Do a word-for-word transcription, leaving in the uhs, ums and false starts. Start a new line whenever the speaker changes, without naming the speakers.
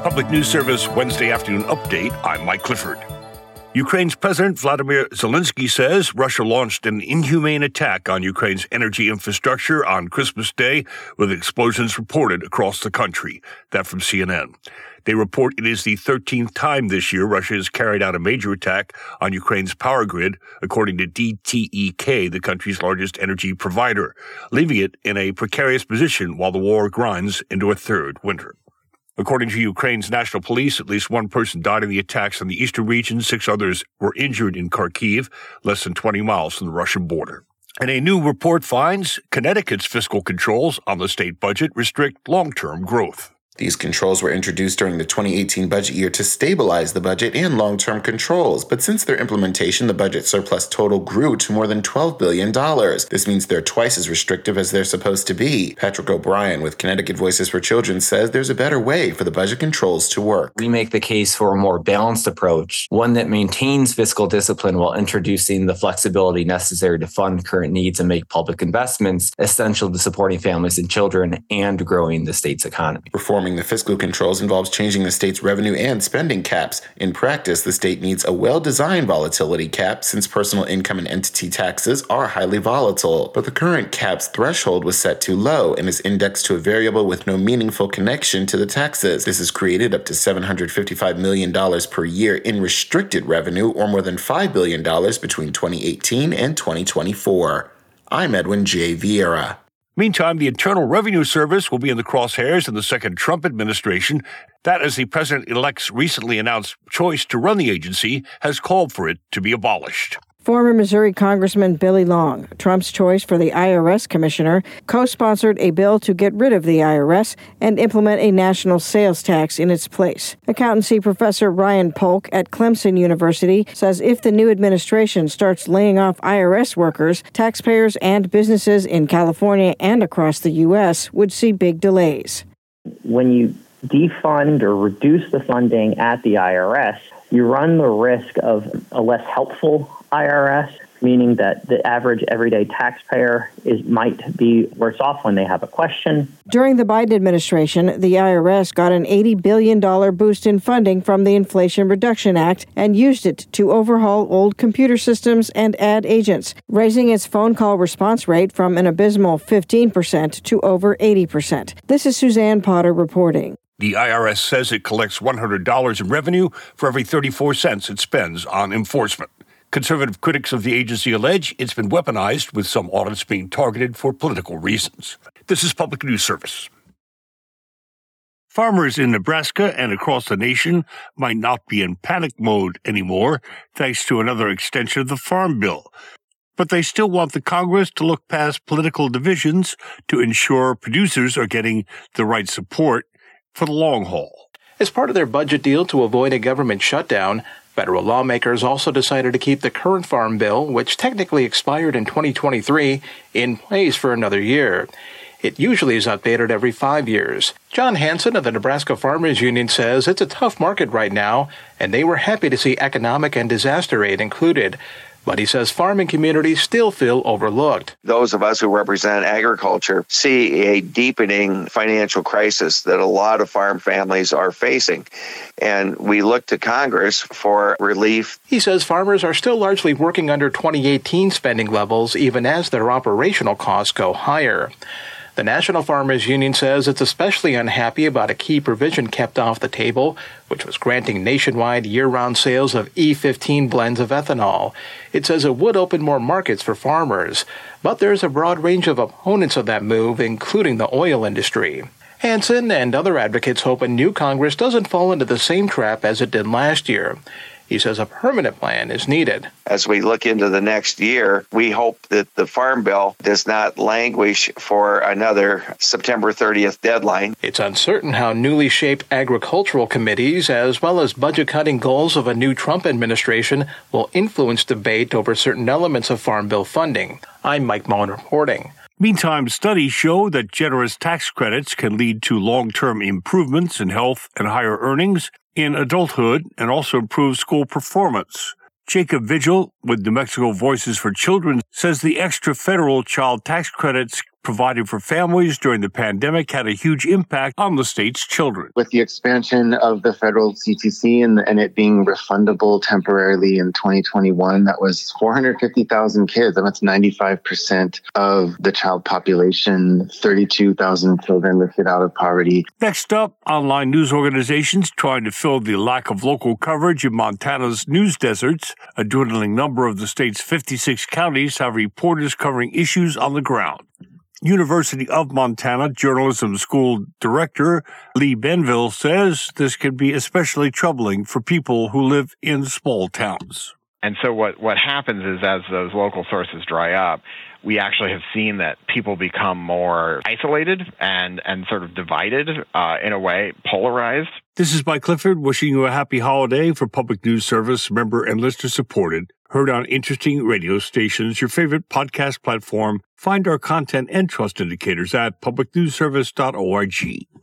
Public News Service Wednesday afternoon update. I'm Mike Clifford. Ukraine's President Vladimir Zelensky says Russia launched an inhumane attack on Ukraine's energy infrastructure on Christmas Day, with explosions reported across the country. That from C N N. They report it is the thirteenth time this year Russia has carried out a major attack on Ukraine's power grid, according to D T E K, the country's largest energy provider, leaving it in a precarious position while the war grinds into a third winter. According to Ukraine's national police, at least one person died in the attacks on the eastern region. Six others were injured in Kharkiv, less than twenty miles from the Russian border. And a new report finds Connecticut's fiscal controls on the state budget restrict long-term growth.
These controls were introduced during the twenty eighteen budget year to stabilize the budget and long-term controls, but since their implementation, the budget surplus total grew to more than twelve billion dollars. This means they're twice as restrictive as they're supposed to be. Patrick O'Brien with Connecticut Voices for Children says there's a better way for the budget controls to work.
We make the case for a more balanced approach, one that maintains fiscal discipline while introducing the flexibility necessary to fund current needs and make public investments essential to supporting families and children and growing the state's economy.
Reform Reforming the fiscal controls involves changing the state's revenue and spending caps. In practice, the state needs a well-designed volatility cap since personal income and entity taxes are highly volatile. But the current cap's threshold was set too low and is indexed to a variable with no meaningful connection to the taxes. This has created up to seven hundred fifty-five million dollars per year in restricted revenue, or more than five billion dollars between twenty eighteen and twenty twenty-four. I'm Edwin J. Vieira.
Meantime, the Internal Revenue Service will be in the crosshairs in the second Trump administration. That, as the president-elect's recently announced choice to run the agency has called for it to be abolished.
Former Missouri Congressman Billy Long, Trump's choice for the I R S commissioner, co-sponsored a bill to get rid of the I R S and implement a national sales tax in its place. Accountancy professor Ryan Polk at Clemson University says if the new administration starts laying off I R S workers, taxpayers and businesses in California and across the U S would see big delays.
When you defund or reduce the funding at the I R S, you run the risk of a less helpful I R S, meaning that the average everyday taxpayer is might be worse off when they have a question.
During the Biden administration, the I R S got an eighty billion dollars boost in funding from the Inflation Reduction Act and used it to overhaul old computer systems and add agents, raising its phone call response rate from an abysmal fifteen percent to over eighty percent. This is Suzanne Potter reporting.
The I R S says it collects one hundred dollars in revenue for every thirty-four cents it spends on enforcement. Conservative critics of the agency allege it's been weaponized, with some audits being targeted for political reasons. This is Public News Service. Farmers in Nebraska and across the nation might not be in panic mode anymore, thanks to another extension of the Farm Bill. But they still want the Congress to look past political divisions to ensure producers are getting the right support for the long haul.
As part of their budget deal to avoid a government shutdown, federal lawmakers also decided to keep the current Farm Bill, which technically expired in twenty twenty-three, in place for another year. It usually is updated every five years. John Hanson of the Nebraska Farmers Union says it's a tough market right now, and they were happy to see economic and disaster aid included. But he says farming communities still feel overlooked.
Those of us who represent agriculture see a deepening financial crisis that a lot of farm families are facing. And we look to Congress for relief.
He says farmers are still largely working under twenty eighteen spending levels, even as their operational costs go higher. The National Farmers Union says it's especially unhappy about a key provision kept off the table, which was granting nationwide year-round sales of E fifteen blends of ethanol. It says it would open more markets for farmers, but there's a broad range of opponents of that move, including the oil industry. Hansen and other advocates hope a new Congress doesn't fall into the same trap as it did last year. He says a permanent plan is needed.
As we look into the next year, we hope that the Farm Bill does not languish for another September thirtieth deadline.
It's uncertain how newly shaped agricultural committees, as well as budget-cutting goals of a new Trump administration, will influence debate over certain elements of Farm Bill funding. I'm Mike Mullen reporting.
Meantime, studies show that generous tax credits can lead to long-term improvements in health and higher earnings in adulthood, and also improve school performance. Jacob Vigil with New Mexico Voices for Children says the extra federal child tax credits provided for families during the pandemic had a huge impact on the state's children.
With the expansion of the federal C T C and, and it being refundable temporarily in twenty twenty-one, that was four hundred fifty thousand kids. That's ninety-five percent of the child population, thirty-two thousand children lifted out of poverty.
Next up, online news organizations trying to fill the lack of local coverage in Montana's news deserts. A dwindling number of the state's fifty-six counties have reporters covering issues on the ground. University of Montana Journalism School Director Lee Benville says this can be especially troubling for people who live in small towns.
And so what, what happens is as those local sources dry up, we actually have seen that people become more isolated and, and sort of divided, uh, in a way, polarized.
This is Mike Clifford wishing you a happy holiday for Public News Service, member and listener supported. Heard on interesting radio stations, your favorite podcast platform. Find our content and trust indicators at public news service dot org.